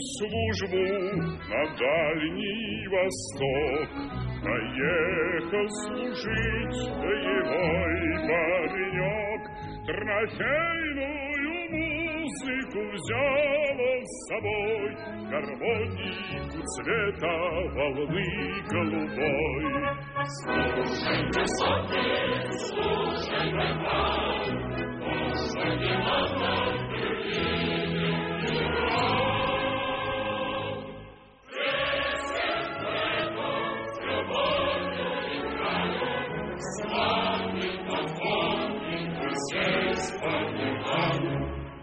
службу на Дальний Восток. Поехал служить боевой паренек, трофейную музыку взял он с собой, гармонику цвета волны голубой. Слушай, высоты, слушай, вокал, то, что не надо, другие не играл. Песен поэтов с любовью играют, славный подводник здесь поднимают.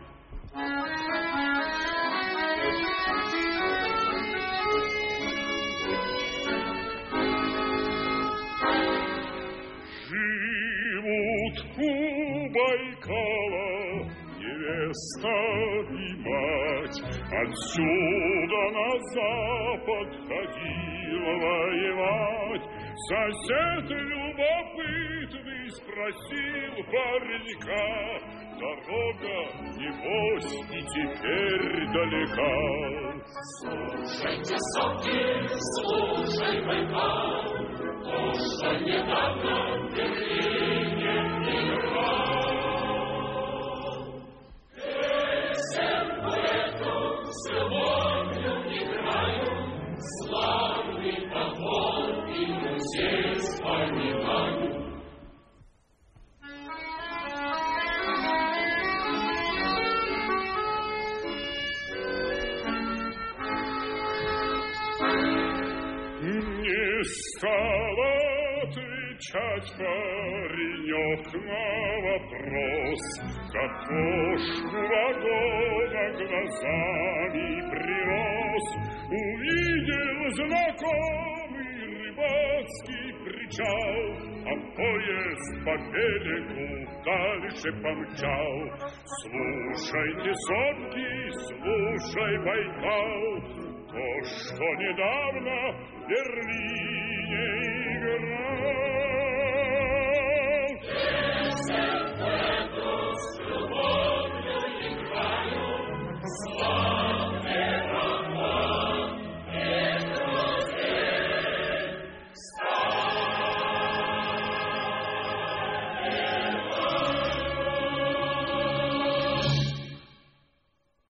Живут у Байкала невеста и мать, отсюда на запад ходила воевать. Сосед любопытный спросил паренька, дорога, небось, и теперь далека. Слушайте, сопки, слушай, Байкал, то, что недавно в Берлине играл. Песен поэтов с любовью играют, славный подвод и музей вспоминают. Не стал отвечать паренек на вопрос, картошку вагона глазами принес. Увидел знакомый рыбацкий причал, а поезд по берегу дальше помчал. Слушайте, сопки, слушай, Байкал, то, что недавно в Берлине